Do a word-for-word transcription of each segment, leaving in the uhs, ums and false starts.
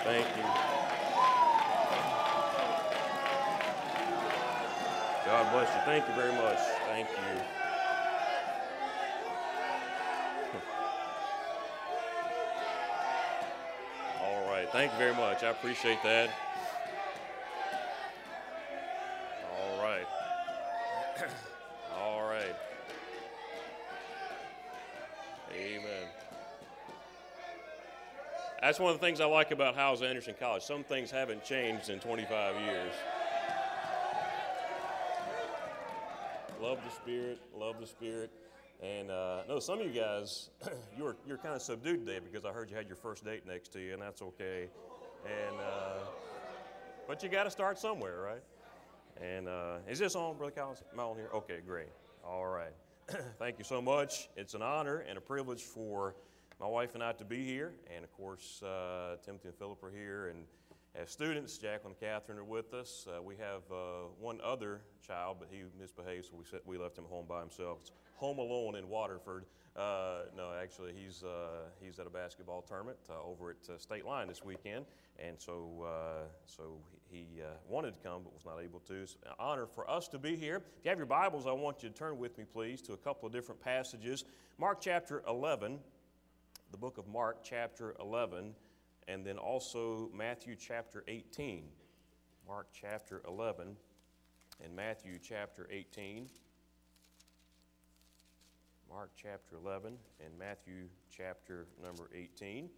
Thank you. God bless you. Thank you very much. Thank you. All right. Thank you very much. I appreciate that. All right. All right. Amen. That's one of the things I like about Hyles-Anderson College. Some things haven't changed in twenty-five years. Love the Spirit, love the Spirit. And uh, no, some of you guys, you're you're kind of subdued today because I heard you had your first date next to you, and that's okay. And uh, but you got to start somewhere, right? And uh, is this on, Brother Collins? Am I on here? Okay, great. All right. Thank you so much. It's an honor and a privilege for my wife and I to be here. And, of course, uh, Timothy and Philip are here. And as students, Jacqueline and Catherine are with us. Uh, we have uh, one other child, but he misbehaved, so we, set, we left him home by himself. It's home alone in Waterford. Uh, no, actually, he's uh, he's at a basketball tournament uh, over at uh, State Line this weekend. And so uh, so he uh, wanted to come but was not able to. It's an honor for us to be here. If you have your Bibles, I want you to turn with me, please, to a couple of different passages. Mark chapter eleven, the book of Mark chapter eleven, and then also Matthew chapter eighteen. Mark chapter eleven and Matthew chapter eighteen. Mark chapter eleven and Matthew chapter number eighteen.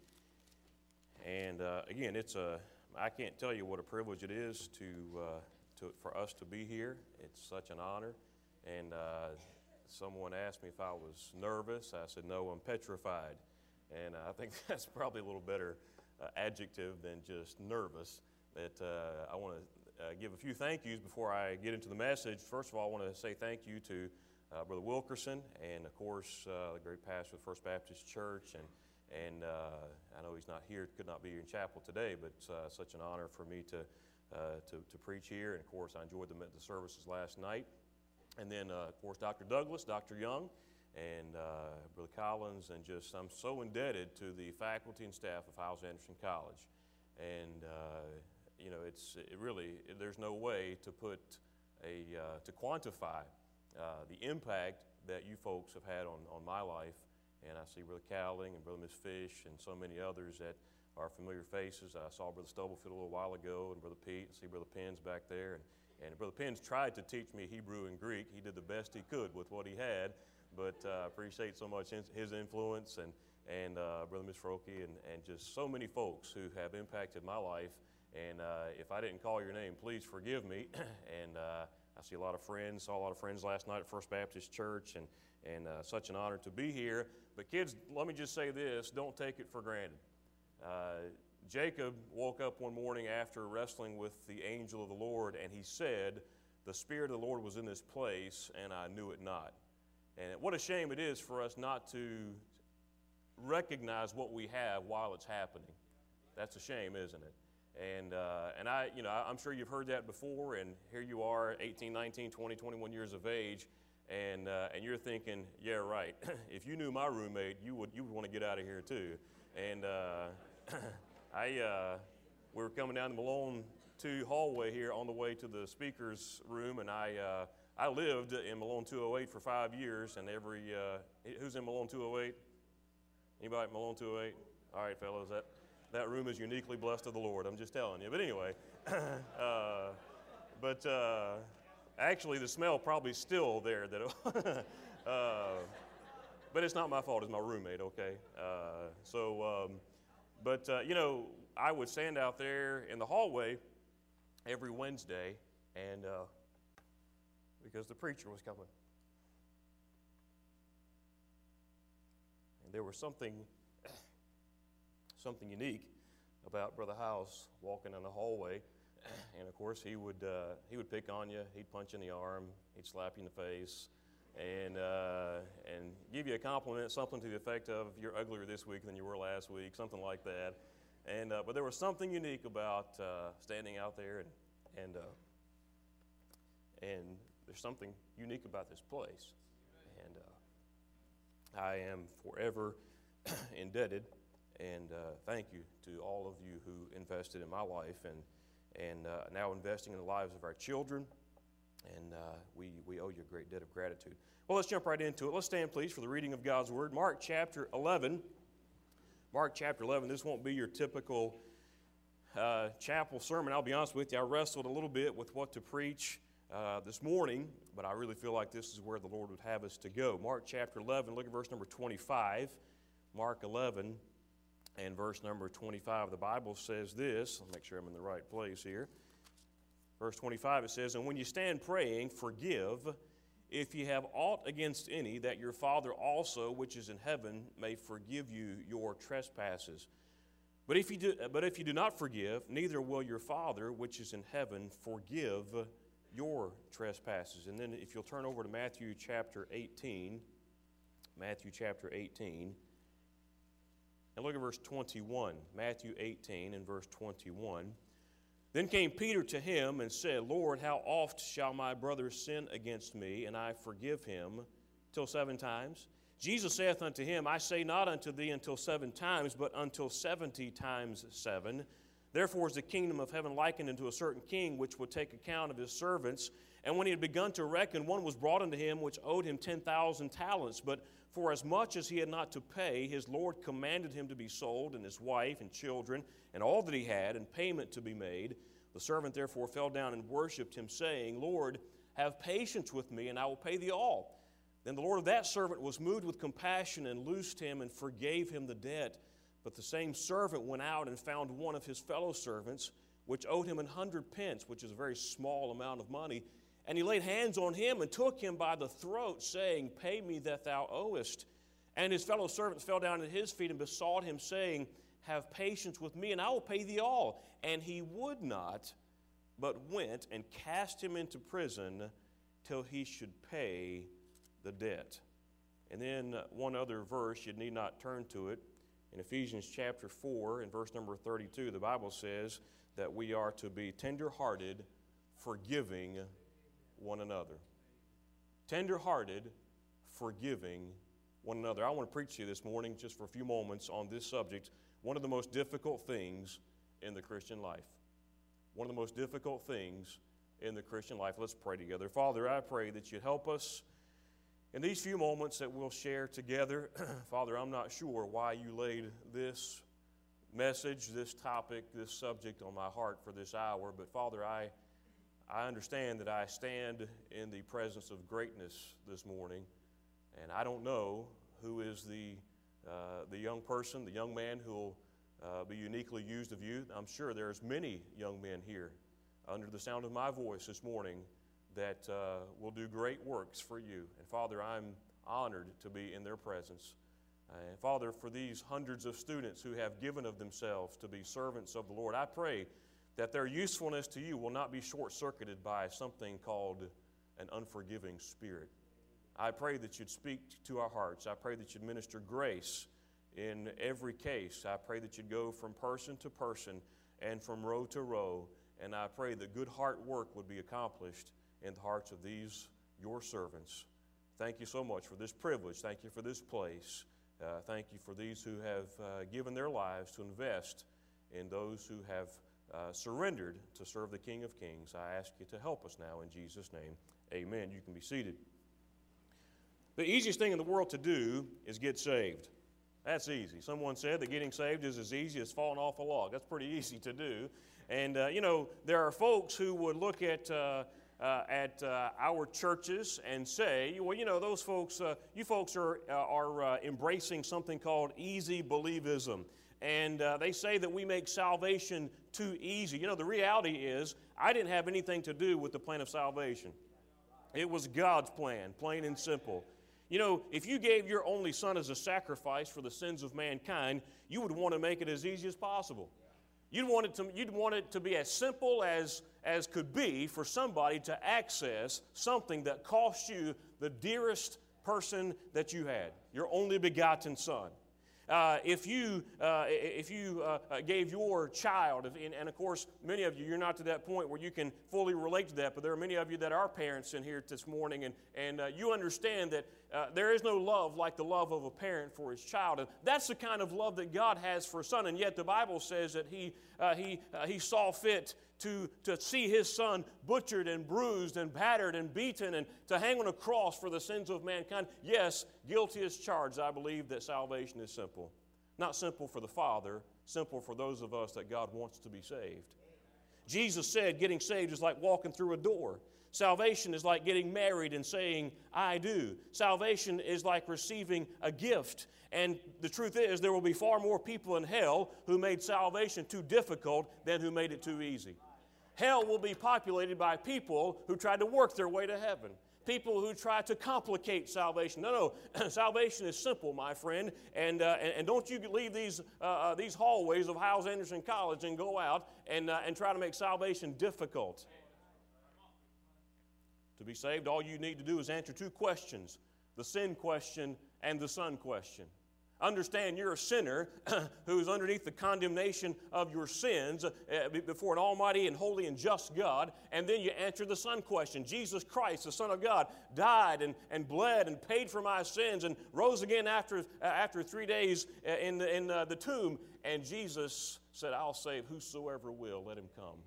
And uh, again, it's a, I can't tell you what a privilege it is to, uh, to for us to be here. It's such an honor. And uh, someone asked me if I was nervous. I said, no, I'm petrified. And uh, I think that's probably a little better uh, adjective than just nervous. That uh, I want to uh, give a few thank yous before I get into the message. First of all, I want to say thank you to Uh, Brother Wilkerson, and of course, uh, the great pastor of First Baptist Church, and and uh, I know he's not here, could not be here in chapel today, but it's uh, such an honor for me to, uh, to to preach here, and of course, I enjoyed the, the services last night, and then uh, of course, Doctor Douglas, Doctor Young, and uh, Brother Collins, and just I'm so indebted to the faculty and staff of Hyles-Anderson College, and uh, you know, it's it really there's no way to put a uh, to quantify Uh, the impact that you folks have had on, on my life. And I see Brother Cowling and Brother Miss Fish and so many others that are familiar faces. I saw Brother Stubblefield a little while ago, and Brother Pete. I see Brother Penn's back there. And, and Brother Penn's tried to teach me Hebrew and Greek. He did the best he could with what he had, but I uh, appreciate so much his influence, and, and uh, Brother Miss Frokie, and, and just so many folks who have impacted my life. And uh, if I didn't call your name, please forgive me. and uh, I see a lot of friends, saw a lot of friends last night at First Baptist Church, and, and uh, such an honor to be here. But kids, let me just say this, don't take it for granted. Uh, Jacob woke up one morning after wrestling with the angel of the Lord, and he said, the Spirit of the Lord was in this place, and I knew it not. And what a shame it is for us not to recognize what we have while it's happening. That's a shame, isn't it? And uh, and I, you know, I'm sure you've heard that before, and here you are, eighteen, nineteen, twenty, twenty-one years of age, and uh, and you're thinking, yeah, right. If you knew my roommate, you would you would want to get out of here too. And uh, I, uh, we were coming down the Malone two hallway here on the way to the speaker's room, and I uh, I lived in Malone two oh eight for five years, and every uh, who's in Malone two oh eight? Anybody at Malone two oh eight? All right, fellows, that. That room is uniquely blessed of the Lord. I'm just telling you. But anyway, uh, but uh, actually the smell probably still there. That, uh, but it's not my fault. It's my roommate. Okay. Uh, so, um, but uh, you know, I would stand out there in the hallway every Wednesday, and uh, because the preacher was coming, and there was something. Something unique about Brother House walking in the hallway, and of course he would uh, he would pick on you, he'd punch you in the arm, he'd slap you in the face, and uh, and give you a compliment, something to the effect of "you're uglier this week than you were last week," something like that. And uh, but there was something unique about uh, standing out there, and and uh, and there's something unique about this place, and uh, I am forever indebted And uh, thank you to all of you who invested in my life and, and uh, now investing in the lives of our children. And uh, we, we owe you a great debt of gratitude. Well, let's jump right into it. Let's stand, please, for the reading of God's Word. Mark chapter eleven. Mark chapter eleven. This won't be your typical uh, chapel sermon. I'll be honest with you. I wrestled a little bit with what to preach uh, this morning, but I really feel like this is where the Lord would have us to go. Mark chapter eleven, look at verse number twenty-five. Mark eleven and verse number twenty-five. The Bible says this. I'll make sure I'm in the right place here. Verse twenty-five, it says, "And when you stand praying, forgive, if ye have aught against any, that your Father also, which is in heaven, may forgive you your trespasses. But if you do, but if you do not forgive, neither will your Father, which is in heaven, forgive your trespasses." And then if you'll turn over to Matthew chapter eighteen, Matthew chapter eighteen, and look at verse twenty-one. Matthew eighteen and verse twenty-one. "Then came Peter to him and said, Lord, how oft shall my brother sin against me, and I forgive him? Till seven times? Jesus saith unto him, I say not unto thee until seven times, but until seventy times seven. Therefore is the kingdom of heaven likened unto a certain king, which would take account of his servants. And when he had begun to reckon, one was brought unto him, which owed him ten thousand talents. But for as much as he had not to pay, his Lord commanded him to be sold, and his wife and children, and all that he had, and payment to be made. The servant therefore fell down and worshipped him, saying, Lord, have patience with me, and I will pay thee all. Then the Lord of that servant was moved with compassion, and loosed him, and forgave him the debt. But the same servant went out and found one of his fellow servants, which owed him an hundred pence, which is a very small amount of money. And he laid hands on him, and took him by the throat, saying, Pay me that thou owest. And his fellow servants fell down at his feet, and besought him, saying, Have patience with me, and I will pay thee all. And he would not, but went and cast him into prison till he should pay the debt. And then one other verse, you need not turn to it. In Ephesians chapter four, in verse number thirty-two, the Bible says that we are to be tender-hearted, forgiving one another. Tender-hearted, forgiving one another. I want to preach to you this morning just for a few moments on this subject, one of the most difficult things in the Christian life. One of the most difficult things in the Christian life. Let's pray together. Father, I pray that you'd help us in these few moments that we'll share together. Father, I'm not sure why you laid this message, this topic, this subject on my heart for this hour, but Father, I, I understand that I stand in the presence of greatness this morning, and I don't know who is the, uh, the young person, the young man who will Uh, be uniquely used of you. I'm sure there's many young men here under the sound of my voice this morning that uh, will do great works for you. And Father, I'm honored to be in their presence. Uh, and Father, for these hundreds of students who have given of themselves to be servants of the Lord, I pray that their usefulness to you will not be short-circuited by something called an unforgiving spirit. I pray that you'd speak to our hearts. I pray that you'd minister grace in every case. I pray that you'd go from person to person and from row to row, and I pray that good heart work would be accomplished in the hearts of these, your servants. Thank you so much for this privilege. Thank you for this place. Uh, thank you for these who have uh, given their lives to invest in those who have uh, surrendered to serve the King of Kings. I ask you to help us now in Jesus' name. Amen. You can be seated. The easiest thing in the world to do is get saved. That's easy. Someone said that getting saved is as easy as falling off a log. That's pretty easy to do. And, uh, you know, there are folks who would look at uh, uh, at uh, our churches and say, well, you know, those folks, uh, you folks are, uh, are uh, embracing something called easy believism. And uh, they say that we make salvation too easy. You know, the reality is I didn't have anything to do with the plan of salvation. It was God's plan, plain and simple. You know, if you gave your only son as a sacrifice for the sins of mankind, you would want to make it as easy as possible. You'd want it to, you'd want it to be as simple as, as could be for somebody to access something that cost you the dearest person that you had, your only begotten son. Uh, if you, uh, if you uh, gave your child, and, and of course, many of you, you're not to that point where you can fully relate to that, but there are many of you that are parents in here this morning, and, and uh, you understand that uh, there is no love like the love of a parent for his child. And that's the kind of love that God has for a son. And yet the Bible says that he, uh, he, uh, he saw fit to, to see his son butchered and bruised and battered and beaten and to hang on a cross for the sins of mankind. Yes, guilty as charged, I believe that salvation is simple. Not simple for the Father, simple for those of us that God wants to be saved. Jesus said getting saved is like walking through a door. Salvation is like getting married and saying, I do. Salvation is like receiving a gift. And the truth is, there will be far more people in hell who made salvation too difficult than who made it too easy. Hell will be populated by people who tried to work their way to heaven. People who try to complicate salvation. No, no, salvation is simple, my friend. And, uh, and, and don't you leave these, uh, uh, these hallways of Hyles-Anderson College and go out and, uh, and try to make salvation difficult. To be saved, all you need to do is answer two questions, the sin question and the son question. Understand you're a sinner who's underneath the condemnation of your sins uh, before an almighty and holy and just God, and then you answer the son question. Jesus Christ, the Son of God, died and, and bled and paid for my sins and rose again after, uh, after three days in, the, in uh, the tomb, and Jesus said, I'll save whosoever will, let him come.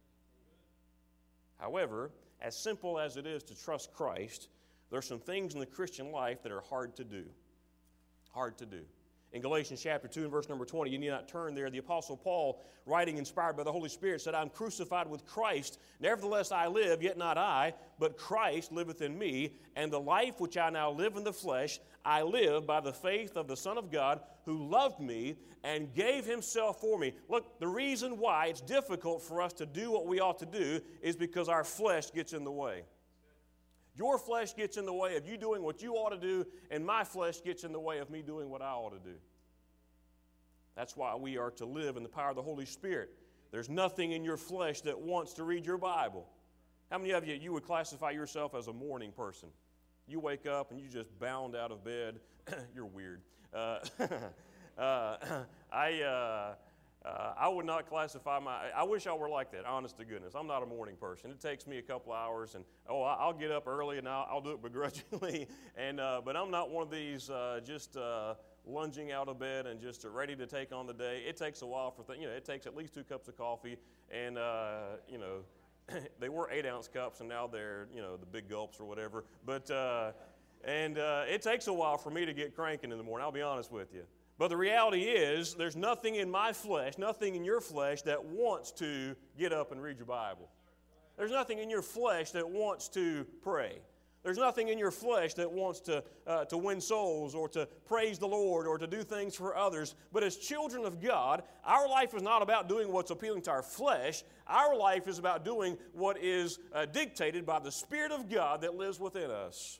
However, as simple as it is to trust Christ, there are some things in the Christian life that are hard to do. Hard to do. In Galatians chapter two and verse number twenty, you need not turn there. The Apostle Paul, writing inspired by the Holy Spirit, said, I'm crucified with Christ. Nevertheless I live, yet not I, but Christ liveth in me. And the life which I now live in the flesh, I live by the faith of the Son of God, who loved me and gave himself for me. Look, the reason why it's difficult for us to do what we ought to do is because our flesh gets in the way. Your flesh gets in the way of you doing what you ought to do, and my flesh gets in the way of me doing what I ought to do. That's why we are to live in the power of the Holy Spirit. There's nothing in your flesh that wants to read your Bible. How many of you, you would classify yourself as a morning person? You wake up and you just bound out of bed. You're weird. Uh, uh, I... Uh, Uh, I would not classify my, I wish I were like that, honest to goodness. I'm not a morning person. It takes me a couple hours, and oh, I'll get up early, and I'll, I'll do it begrudgingly. and uh, But I'm not one of these uh, just uh, lunging out of bed and just ready to take on the day. It takes a while for things. You know, it takes at least two cups of coffee, and, uh, you know, they were eight-ounce cups, and now they're, you know, the big gulps or whatever. But, uh, and uh, it takes a while for me to get cranking in the morning, I'll be honest with you. But the reality is, there's nothing in my flesh, nothing in your flesh that wants to get up and read your Bible. There's nothing in your flesh that wants to pray. There's nothing in your flesh that wants to, uh, to win souls or to praise the Lord or to do things for others. But as children of God, our life is not about doing what's appealing to our flesh. Our life is about doing what is uh, dictated by the Spirit of God that lives within us.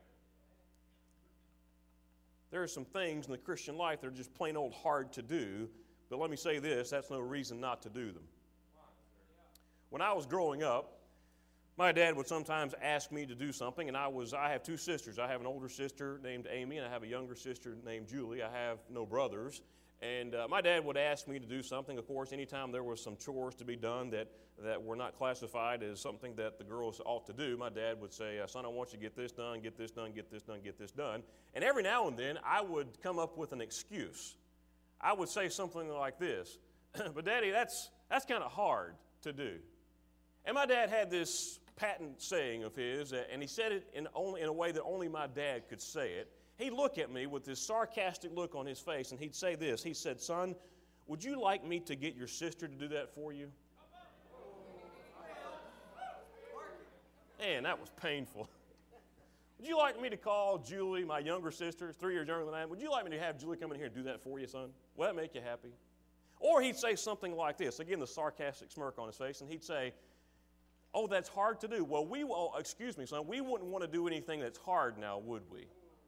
There are some things in the Christian life that are just plain old hard to do, but let me say this, that's no reason not to do them. When I was growing up, my dad would sometimes ask me to do something, and I was I have two sisters. I have an older sister named Amy, and I have a younger sister named Julie. I have no brothers. And uh, my dad would ask me to do something. Of course, anytime there was some chores to be done that, that were not classified as something that the girls ought to do, my dad would say, son, I want you to get this done, get this done, get this done, get this done. And every now and then, I would come up with an excuse. I would say something like this, but Daddy, that's, that's kind of hard to do. And my dad had this patent saying of his, and he said it in, only, in a way that only my dad could say it. He'd look at me with this sarcastic look on his face, and he'd say this. He said, son, would you like me to get your sister to do that for you? Man, that was painful. Would you like me to call Julie, my younger sister, three years younger than I am, would you like me to have Julie come in here and do that for you, son? Will that make you happy? Or he'd say something like this, again, the sarcastic smirk on his face, and he'd say, oh, that's hard to do. Well, we, oh, excuse me, son, we wouldn't want to do anything that's hard now, would we?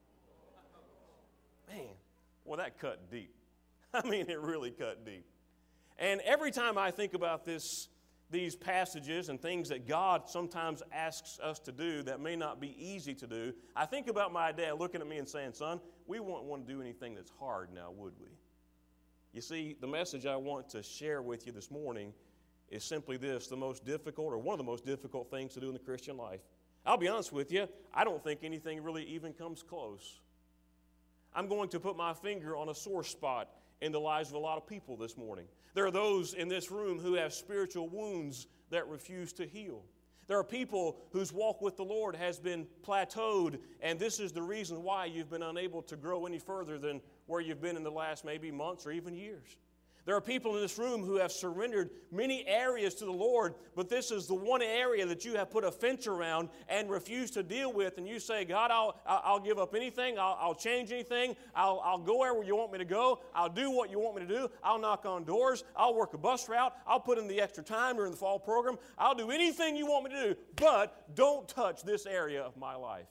Man, well, that cut deep. I mean, it really cut deep. And every time I think about this, these passages and things that God sometimes asks us to do that may not be easy to do, I think about my dad looking at me and saying, son, we wouldn't want to do anything that's hard now, would we? You see, the message I want to share with you this morning is simply this: the most difficult, or one of the most difficult things to do in the Christian life I'll be honest with you, I don't think anything really even comes close. I'm going to put my finger on a sore spot in the lives of a lot of people this morning. There are those in this room who have spiritual wounds that refuse to heal. There are people whose walk with the Lord has been plateaued, and this is the reason why you've been unable to grow any further than where you've been in the last maybe months or even years. There are people in this room who have surrendered many areas to the Lord, but this is the one area that you have put a fence around and refuse to deal with, and you say, God, I'll, I'll give up anything, I'll, I'll change anything, I'll, I'll go wherever you want me to go, I'll do what you want me to do, I'll knock on doors, I'll work a bus route, I'll put in the extra time during the fall program, I'll do anything you want me to do, but don't touch this area of my life.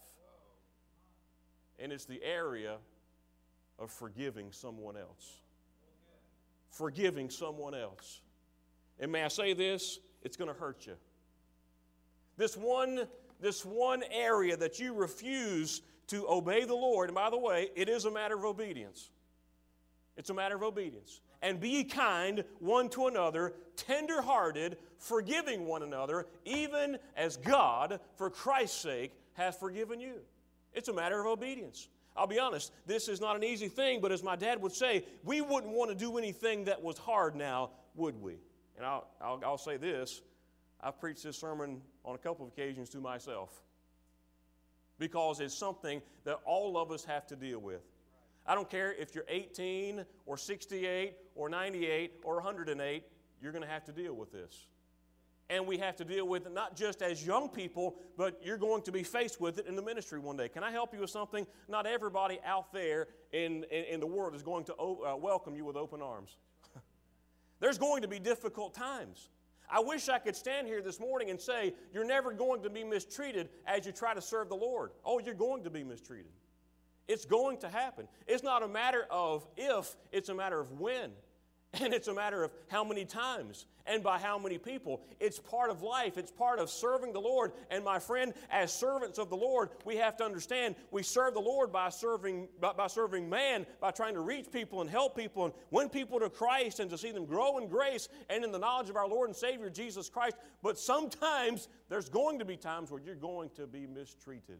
And it's the area of forgiving someone else. Forgiving someone else. And may I say this? It's going to hurt you. This one, this one area that you refuse to obey the Lord, and by the way, it is a matter of obedience. It's a matter of obedience. And be ye kind one to another, tender-hearted, forgiving one another, even as God, for Christ's sake, hath forgiven you. It's a matter of obedience. I'll be honest, this is not an easy thing, but as my dad would say, we wouldn't want to do anything that was hard now, would we? And I'll, I'll, I'll say this, I've preached this sermon on a couple of occasions to myself because it's something that all of us have to deal with. I don't care if you're eighteen or sixty-eight or ninety-eight or one hundred eight, you're going to have to deal with this. And we have to deal with it not just as young people, but you're going to be faced with it in the ministry one day. Can I help you with something? Not everybody out there in, in, in the world is going to uh, welcome you with open arms. There's going to be difficult times. I wish I could stand here this morning and say, you're never going to be mistreated as you try to serve the Lord. Oh, you're going to be mistreated. It's going to happen. It's not a matter of if, it's a matter of when. And it's a matter of how many times and by how many people. It's part of life. It's part of serving the Lord. And my friend, as servants of the Lord, we have to understand we serve the Lord by serving, by, by serving man, by trying to reach people and help people and win people to Christ and to see them grow in grace and in the knowledge of our Lord and Savior, Jesus Christ. But sometimes there's going to be times where you're going to be mistreated.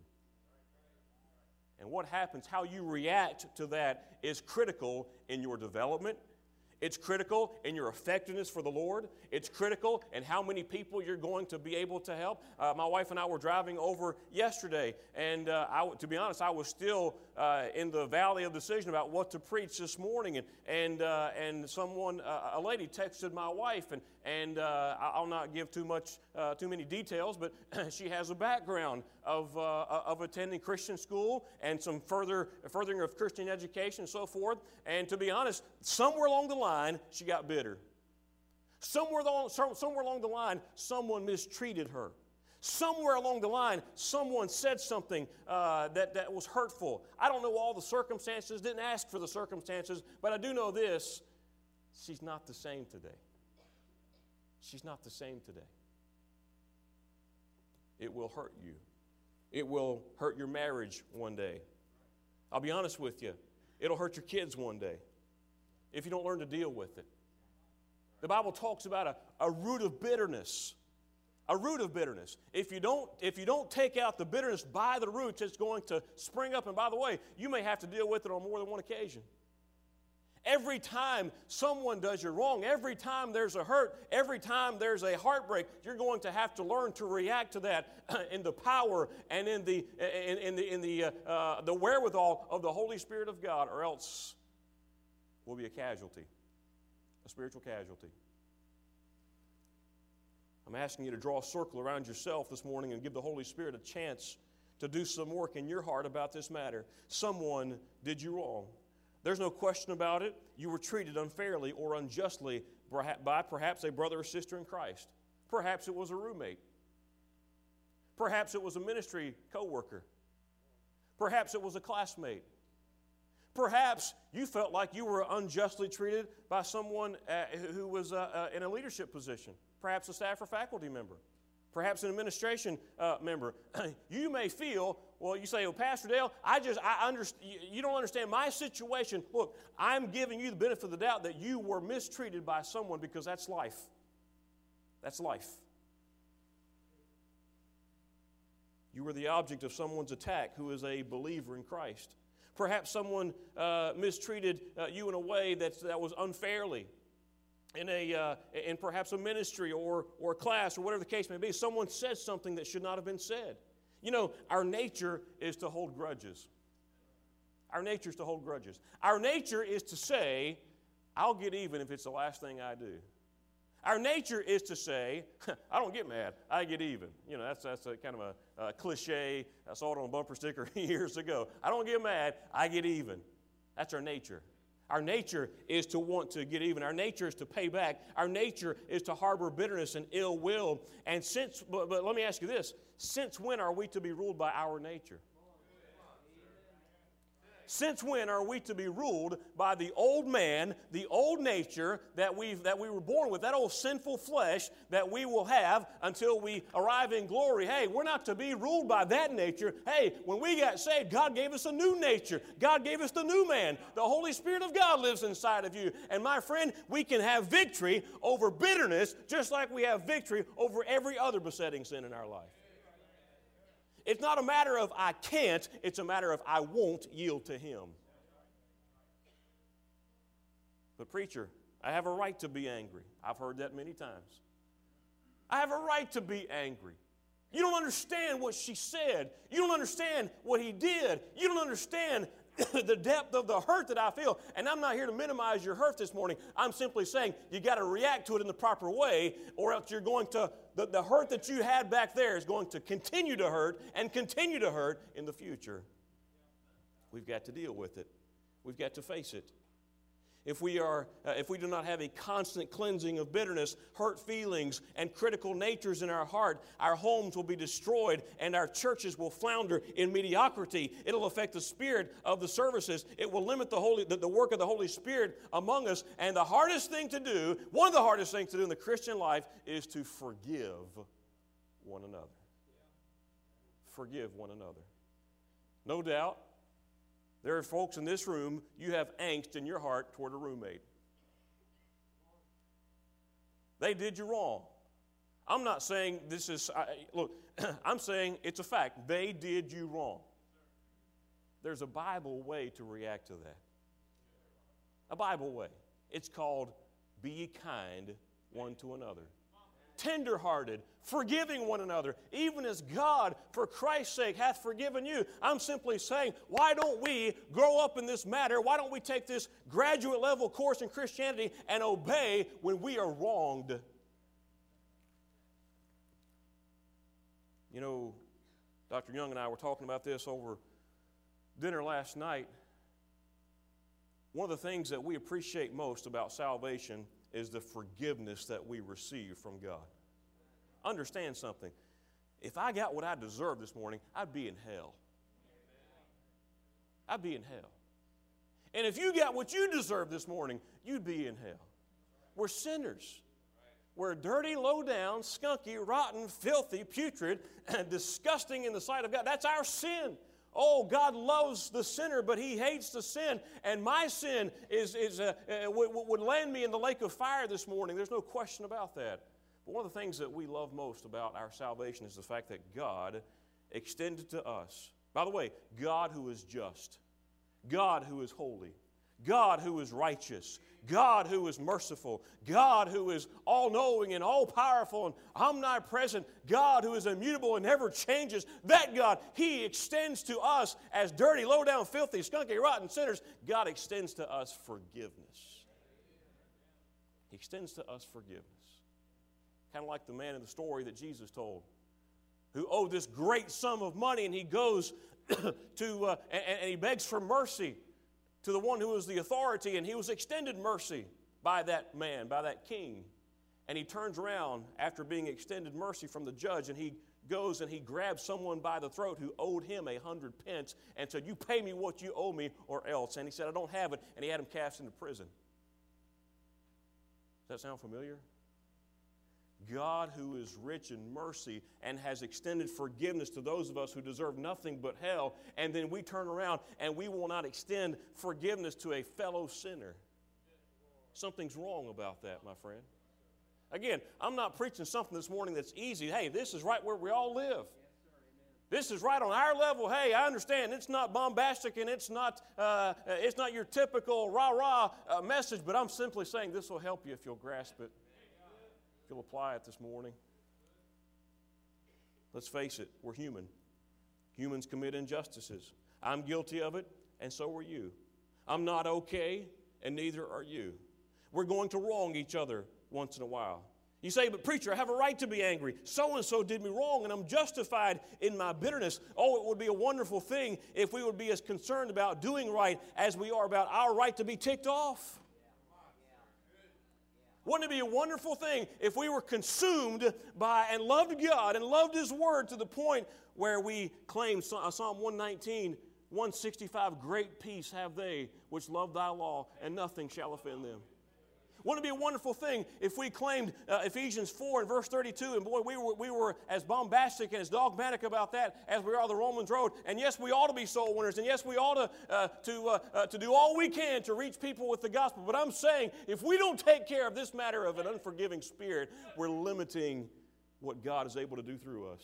And what happens, how you react to that is critical in your development. It's critical in your effectiveness for the Lord. It's critical in how many people you're going to be able to help. Uh, my wife and I were driving over yesterday, and uh, I, to be honest, I was still uh, in the valley of decision about what to preach this morning. And and uh, and someone, uh, a lady, texted my wife, and and uh, I'll not give too much, uh, too many details, but she has a background of uh, of attending Christian school and some further furthering of Christian education and so forth. And to be honest, somewhere along the line, she got bitter. Somewhere along, somewhere along the line, someone mistreated her. Somewhere along the line, someone said something uh, that, that was hurtful. I don't know all the circumstances, didn't ask for the circumstances, but I do know this, she's not the same today. She's not the same today. It will hurt you. It will hurt your marriage one day. I'll be honest with you, it'll hurt your kids one day if you don't learn to deal with it. The Bible talks about a, a root of bitterness. A root of bitterness. If you don't, if you don't take out the bitterness by the roots, it's going to spring up. And by the way, you may have to deal with it on more than one occasion. Every time someone does you wrong, every time there's a hurt, every time there's a heartbreak, you're going to have to learn to react to that in the power and in the in, in the in the uh, uh, the wherewithal of the Holy Spirit of God, or else we'll be a casualty, a spiritual casualty. I'm asking you to draw a circle around yourself this morning and give the Holy Spirit a chance to do some work in your heart about this matter. Someone did you wrong. There's no question about it. You were treated unfairly or unjustly by perhaps a brother or sister in Christ. Perhaps it was a roommate. Perhaps it was a ministry coworker. Perhaps it was a classmate. Perhaps you felt like you were unjustly treated by someone uh, who was uh, uh, in a leadership position. Perhaps a staff or faculty member. Perhaps an administration uh, member. You may feel, well, you say, well, Pastor Dale, I just, I understand, you don't understand my situation. Look, I'm giving you the benefit of the doubt that you were mistreated by someone because that's life. That's life. You were the object of someone's attack who is a believer in Christ. Perhaps someone uh, mistreated uh, you in a way that's, that was unfairly. In a uh, in perhaps a ministry or, or a class or whatever the case may be. Someone said something that should not have been said. You know, our nature is to hold grudges. Our nature is to hold grudges. Our nature is to say, I'll get even if it's the last thing I do. Our nature is to say, I don't get mad, I get even. You know, that's that's a kind of a, a cliche. I saw it on a bumper sticker years ago. I don't get mad, I get even. That's our nature. Our nature is to want to get even. Our nature is to pay back. Our nature is to harbor bitterness and ill will. And since, but, but let me ask you this, since when are we to be ruled by our nature? Since when are we to be ruled by the old man, the old nature that, we've, that we were born with, that old sinful flesh that we will have until we arrive in glory? Hey, we're not to be ruled by that nature. Hey, when we got saved, God gave us a new nature. God gave us the new man. The Holy Spirit of God lives inside of you. And my friend, we can have victory over bitterness just like we have victory over every other besetting sin in our life. It's not a matter of I can't, it's a matter of I won't yield to Him. But preacher, I have a right to be angry. I've heard that many times. I have a right to be angry. You don't understand what she said. You don't understand what he did. You don't understand the depth of the hurt that I feel. And I'm not here to minimize your hurt this morning. I'm simply saying you got to react to it in the proper way, or else you're going to, the, the hurt that you had back there is going to continue to hurt and continue to hurt in the future. We've got to deal with it. We've got to face it. If we are, uh, if we do not have a constant cleansing of bitterness, hurt feelings, and critical natures in our heart, our homes will be destroyed and our churches will flounder in mediocrity. It'll affect the spirit of the services. It will limit the holy, the, the work of the Holy Spirit among us. And the hardest thing to do, one of the hardest things to do in the Christian life, is to forgive one another. Forgive one another. No doubt, there are folks in this room, you have angst in your heart toward a roommate. They did you wrong. I'm not saying this is, I, look, I'm saying it's a fact. They did you wrong. There's a Bible way to react to that. A Bible way. It's called be ye kind one to another. Tenderhearted, forgiving one another, even as God, for Christ's sake, hath forgiven you. I'm simply saying, why don't we grow up in this matter? Why don't we take this graduate level course in Christianity and obey when we are wronged? You know, Doctor Young and I were talking about this over dinner last night. One of the things that we appreciate most about salvation is the forgiveness that we receive from God. Understand something. If I got what I deserved this morning, I'd be in hell. I'd be in hell. And if you got what you deserved this morning, you'd be in hell. We're sinners. We're dirty, low down, skunky, rotten, filthy, putrid, and disgusting in the sight of God. That's our sin. Oh, God loves the sinner, but He hates the sin. And my sin is, is uh, uh, would, would land me in the lake of fire this morning. There's no question about that. But one of the things that we love most about our salvation is the fact that God extended to us. By the way, God who is just, God who is holy, God who is righteous, God who is merciful, God who is all-knowing and all-powerful and omnipresent, God who is immutable and never changes, that God, He extends to us as dirty, low-down, filthy, skunky, rotten sinners. God extends to us forgiveness. He extends to us forgiveness. Kind of like the man in the story that Jesus told, who owed this great sum of money, and he goes to, uh, and, and he begs for mercy to the one who was the authority, and he was extended mercy by that man, by that king. And he turns around after being extended mercy from the judge, and he goes and he grabs someone by the throat who owed him a hundred pence and said, you pay me what you owe me or else. And he said, I don't have it, and he had him cast into prison. Does that sound familiar? God who is rich in mercy and has extended forgiveness to those of us who deserve nothing but hell, and then we turn around and we will not extend forgiveness to a fellow sinner. Something's wrong about that, my friend. Again, I'm not preaching something this morning that's easy. Hey, this is right where we all live. This is right on our level. Hey, I understand it's not bombastic and it's not, uh, it's not your typical rah-rah uh, message, but I'm simply saying this will help you if you'll grasp it, if you'll apply it this morning. Let's face it, we're human. Humans commit injustices. I'm guilty of it, and so are you. I'm not okay, and neither are you. We're going to wrong each other once in a while. You say, but preacher, I have a right to be angry. So-and-so did me wrong, and I'm justified in my bitterness. Oh, it would be a wonderful thing if we would be as concerned about doing right as we are about our right to be ticked off. Wouldn't it be a wonderful thing if we were consumed by and loved God and loved His Word to the point where we claim Psalm one nineteen, one sixty-five, great peace have they which love thy law, and nothing shall offend them. Wouldn't it be a wonderful thing if we claimed uh, Ephesians four and verse thirty-two, and boy, we were, we were as bombastic and as dogmatic about that as we are the Romans road. And yes, we ought to be soul winners, and yes, we ought to, uh, to, uh, uh, to do all we can to reach people with the gospel. But I'm saying, if we don't take care of this matter of an unforgiving spirit, we're limiting what God is able to do through us.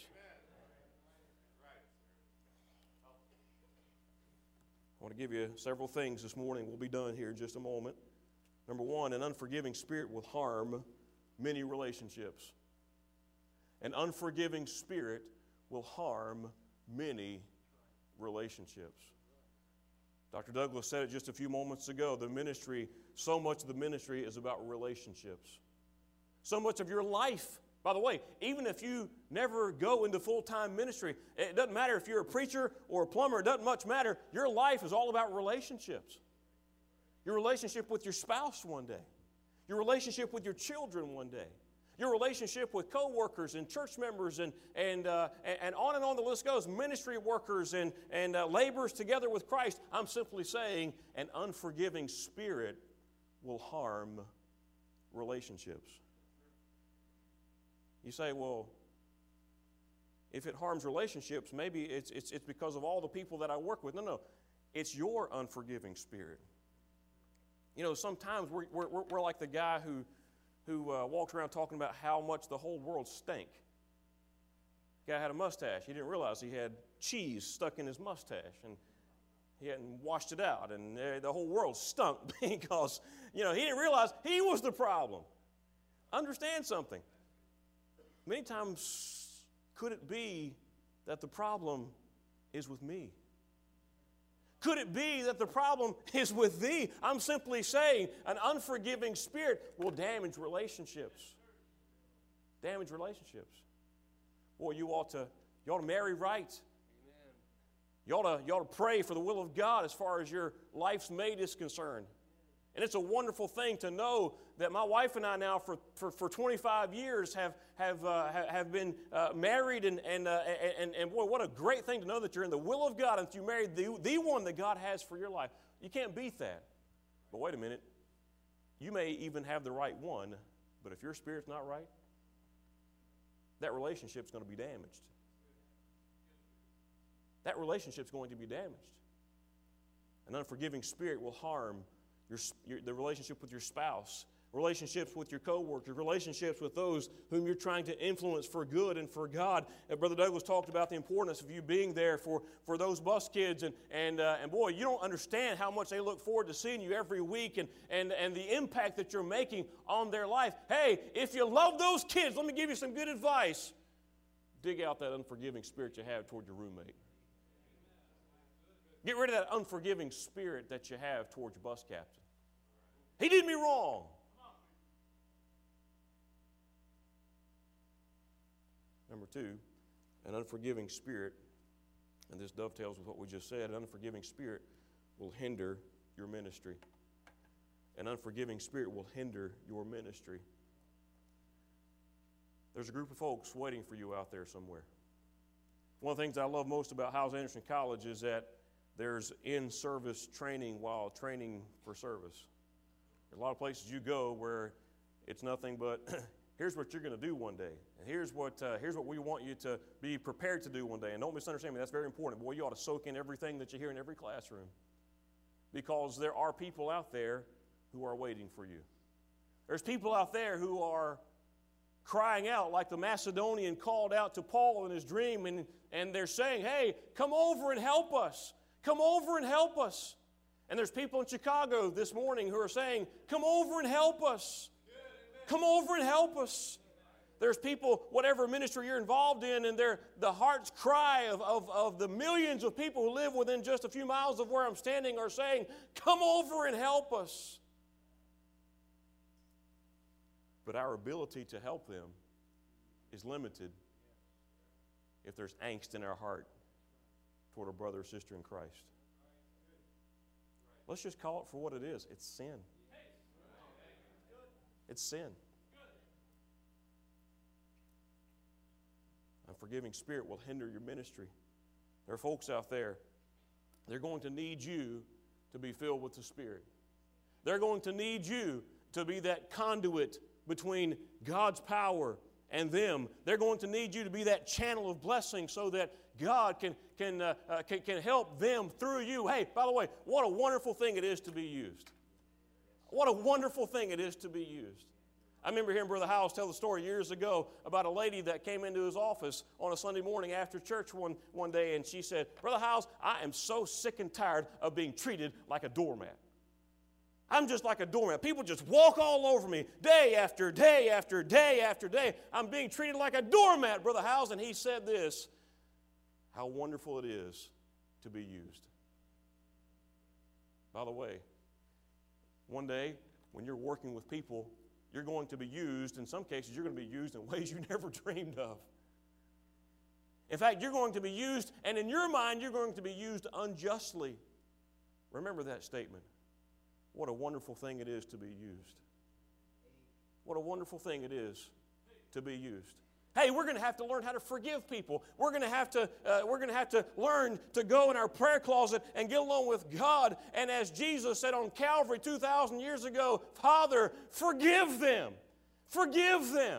I want to give you several things this morning. We'll be done here in just a moment. Number one, an unforgiving spirit will harm many relationships. An unforgiving spirit will harm many relationships. Doctor Douglas said it just a few moments ago. The ministry, so much of the ministry is about relationships. So much of your life, by the way, even if you never go into full-time ministry, it doesn't matter if you're a preacher or a plumber, it doesn't much matter. Your life is all about relationships. Your relationship with your spouse one day. Your relationship with your children one day. Your relationship with co-workers and church members and, and, uh, and on and on the list goes. Ministry workers and, and uh, laborers together with Christ. I'm simply saying an unforgiving spirit will harm relationships. You say, well, if it harms relationships, maybe it's, it's, it's because of all the people that I work with. No, no. It's your unforgiving spirit. You know, sometimes we're, we're, we're like the guy who, who uh, walks around talking about how much the whole world stank. The guy had a mustache. He didn't realize he had cheese stuck in his mustache, and he hadn't washed it out, and uh, the whole world stunk because, you know, he didn't realize he was the problem. Understand something. Many times, could it be that the problem is with me? Could it be that the problem is with thee? I'm simply saying an unforgiving spirit will damage relationships. Damage relationships. Boy, you ought to, you ought to marry right. Amen. You ought to, you ought to pray for the will of God as far as your life's mate is concerned. And it's a wonderful thing to know that my wife and I now for, for, for twenty-five years have, have, uh, have been uh, married. And, and, uh, and, and boy, what a great thing to know that you're in the will of God and that you married the, the one that God has for your life. You can't beat that. But wait a minute. You may even have the right one, but if your spirit's not right, that relationship's going to be damaged. That relationship's going to be damaged. An unforgiving spirit will harm Your, your, the relationship with your spouse, relationships with your coworkers, relationships with those whom you're trying to influence for good and for God. And Brother Douglas talked about the importance of you being there for, for those bus kids. And, and, uh, and boy, you don't understand how much they look forward to seeing you every week and, and, and the impact that you're making on their life. Hey, if you love those kids, let me give you some good advice. Dig out that unforgiving spirit you have toward your roommate. Get rid of that unforgiving spirit that you have towards your bus captain. He did me wrong. Number two, an unforgiving spirit, and this dovetails with what we just said, an unforgiving spirit will hinder your ministry. An unforgiving spirit will hinder your ministry. There's a group of folks waiting for you out there somewhere. One of the things I love most about Hyles-Anderson College is that there's in-service training while training for service. There's a lot of places you go where it's nothing but, here's what you're going to do one day. And here's what, uh, here's what we want you to be prepared to do one day. And don't misunderstand me, that's very important. Boy, you ought to soak in everything that you hear in every classroom. Because there are people out there who are waiting for you. There's people out there who are crying out like the Macedonian called out to Paul in his dream, and, and they're saying, hey, come over and help us. Come over and help us. And there's people in Chicago this morning who are saying, come over and help us. Come over and help us. There's people, whatever ministry you're involved in, and they're, the heart's cry of, of, of the millions of people who live within just a few miles of where I'm standing are saying, come over and help us. But our ability to help them is limited if there's angst in our heart toward a brother or sister in Christ. Let's just call it for what it is. It's sin. It's sin. A forgiving spirit will hinder your ministry. There are folks out there, they're going to need you to be filled with the Spirit. They're going to need you to be that conduit between God's power and them. They're going to need you to be that channel of blessing so that God can, can, uh, uh, can, can help them through you. Hey, by the way, what a wonderful thing it is to be used. What a wonderful thing it is to be used. I remember hearing Brother Howells tell the story years ago about a lady that came into his office on a Sunday morning after church one, one day, and she said, Brother Howells, I am so sick and tired of being treated like a doormat. I'm just like a doormat. People just walk all over me day after day after day after day. I'm being treated like a doormat, Brother Howells. And he said this, how wonderful it is to be used. By the way, one day when you're working with people, you're going to be used. In some cases, you're going to be used in ways you never dreamed of. In fact, you're going to be used, and in your mind, you're going to be used unjustly. Remember that statement. What a wonderful thing it is to be used. What a wonderful thing it is to be used. Hey, we're going to have to learn how to forgive people. We're going to have to, uh, we're going to have to learn to go in our prayer closet and get along with God. And as Jesus said on Calvary two thousand years ago, Father, forgive them. Forgive them.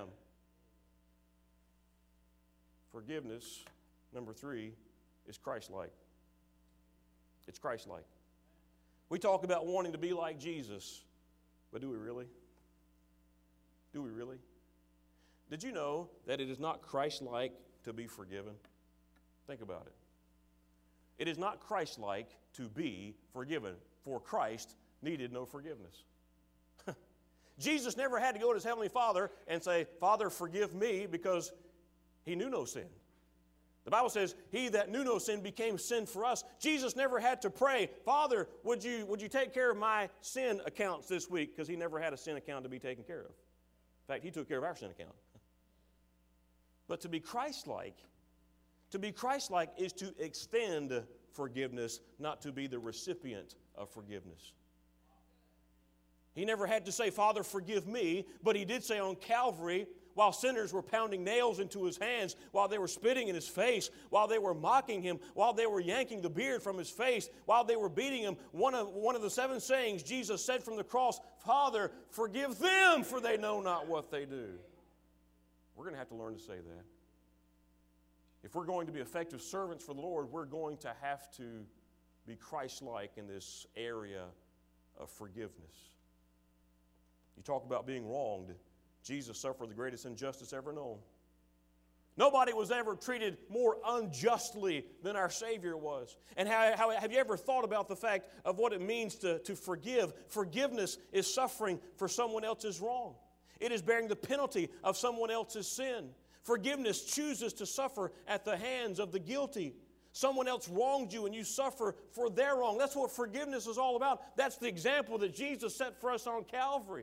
Forgiveness, number three, is Christ-like. It's Christ-like. We talk about wanting to be like Jesus, but do we really? Do we really? Did you know that it is not Christ-like to be forgiven? Think about it. It is not Christ-like to be forgiven, for Christ needed no forgiveness. Jesus never had to go to his heavenly Father and say, Father, forgive me, because he knew no sin. The Bible says, he that knew no sin became sin for us. Jesus never had to pray, Father, would you, would you take care of my sin accounts this week? Because he never had a sin account to be taken care of. In fact, he took care of our sin account. But to be Christ-like, to be Christ-like is to extend forgiveness, not to be the recipient of forgiveness. He never had to say, Father, forgive me, but he did say on Calvary, while sinners were pounding nails into his hands, while they were spitting in his face, while they were mocking him, while they were yanking the beard from his face, while they were beating him, one of, one of the seven sayings Jesus said from the cross, Father, forgive them, for they know not what they do. We're going to have to learn to say that. If we're going to be effective servants for the Lord, we're going to have to be Christ-like in this area of forgiveness. You talk about being wronged. Jesus suffered the greatest injustice ever known. Nobody was ever treated more unjustly than our Savior was. And how, how, have you ever thought about the fact of what it means to, to forgive? Forgiveness is suffering for someone else's wrong. It is bearing the penalty of someone else's sin. Forgiveness chooses to suffer at the hands of the guilty. Someone else wronged you and you suffer for their wrong. That's what forgiveness is all about. That's the example that Jesus set for us on Calvary.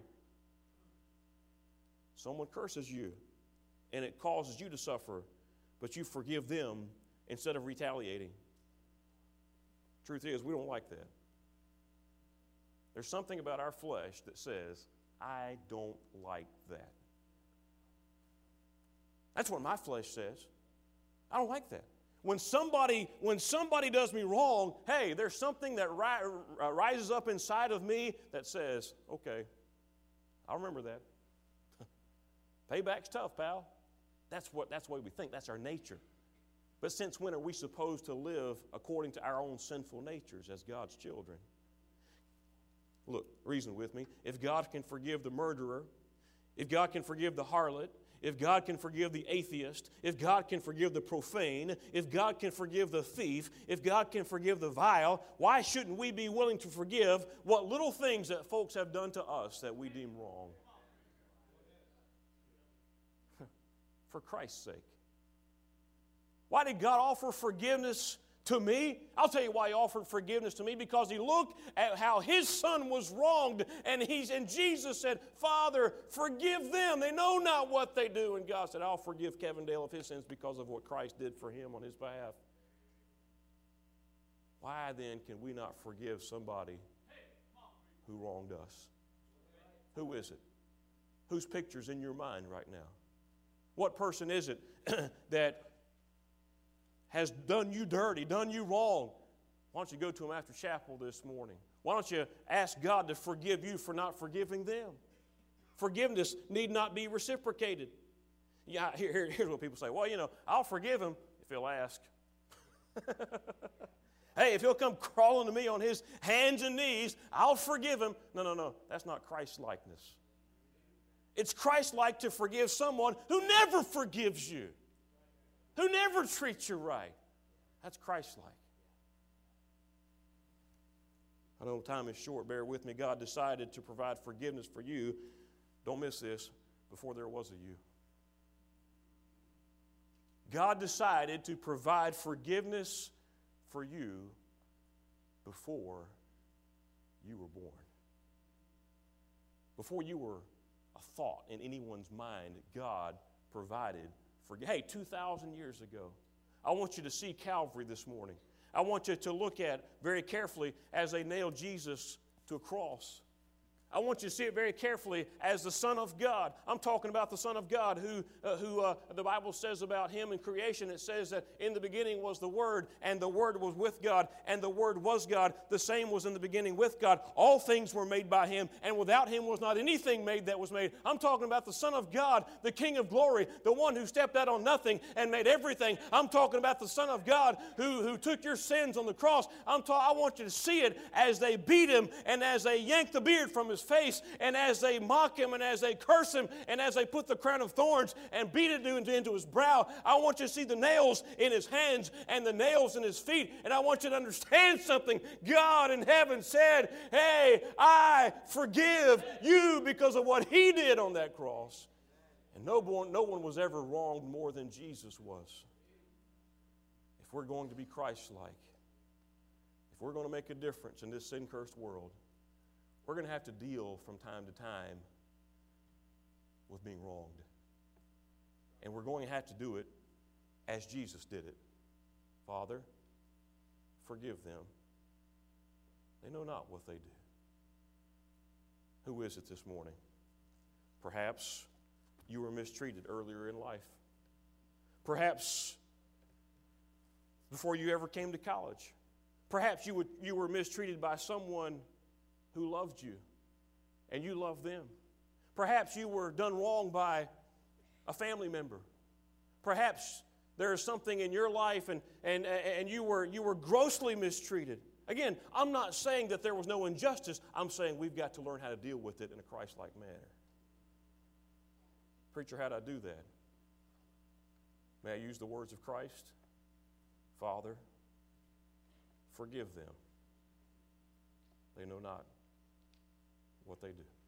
Someone curses you and it causes you to suffer, but you forgive them instead of retaliating. Truth is, we don't like that. There's something about our flesh that says, I don't like that. That's what my flesh says. I don't like that. When somebody, when somebody does me wrong, hey, there's something that ri- uh, rises up inside of me that says, okay, I'll remember that. Payback's tough, pal. That's what, that's the way we think. That's our nature. But since when are we supposed to live according to our own sinful natures as God's children? Look, reason with me. If God can forgive the murderer, if God can forgive the harlot, if God can forgive the atheist, if God can forgive the profane, if God can forgive the thief, if God can forgive the vile, why shouldn't we be willing to forgive what little things that folks have done to us that we deem wrong? For Christ's sake. Why did God offer forgiveness to me? I'll tell you why He offered forgiveness to me, because He looked at how His Son was wronged, and He's and Jesus said, Father, forgive them. They know not what they do. And God said, I'll forgive Kevin Dale of his sins because of what Christ did for him on his behalf. Why then can we not forgive somebody who wronged us? Who is it? Whose picture's in your mind right now? What person is it that has done you dirty, done you wrong? Why don't you go to them after chapel this morning? Why don't you ask God to forgive you for not forgiving them? Forgiveness need not be reciprocated. Yeah, here, here, here's what people say. Well, you know, I'll forgive him if he'll ask. Hey, if he'll come crawling to me on his hands and knees, I'll forgive him. No, no, no. That's not Christ-likeness. It's Christ-like to forgive someone who never forgives you, who never treats you right. That's Christ-like. I know time is short. Bear with me. God decided to provide forgiveness for you. Don't miss this. Before there was a you. God decided to provide forgiveness for you before you were born. Before you were a thought in anyone's mind, God provided forgiveness. Hey, two thousand years ago, I want you to see Calvary this morning. I want you to look at very carefully as they nailed Jesus to a cross. I want you to see it very carefully as the Son of God. I'm talking about the Son of God who, uh, who uh, the Bible says about Him in creation. It says that in the beginning was the Word, and the Word was with God, and the Word was God. The same was in the beginning with God. All things were made by Him, and without Him was not anything made that was made. I'm talking about the Son of God, the King of glory, the one who stepped out on nothing and made everything. I'm talking about the Son of God who, who took your sins on the cross. I'm ta- I want you to see it as they beat Him and as they yanked the beard from His face, and as they mock Him, and as they curse Him, and as they put the crown of thorns and beat it into, into His brow. I want you to see the nails in His hands and the nails in His feet, and I want you to understand something. God in heaven said, hey, I forgive you because of what He did on that cross. And no one, no one was ever wronged more than Jesus was. If we're going to be Christ-like, if we're going to make a difference in this sin-cursed world, we're going to have to deal from time to time with being wronged. And we're going to have to do it as Jesus did it. Father, forgive them. They know not what they do. Who is it this morning? Perhaps you were mistreated earlier in life. Perhaps before you ever came to college. Perhaps you, would, you were mistreated by someone who loved you, and you loved them. Perhaps you were done wrong by a family member. Perhaps there is something in your life, and, and, and you were, you were grossly mistreated. Again, I'm not saying that there was no injustice. I'm saying we've got to learn how to deal with it in a Christ-like manner. Preacher, how do I do that? May I use the words of Christ? Father, forgive them. They know not what they do.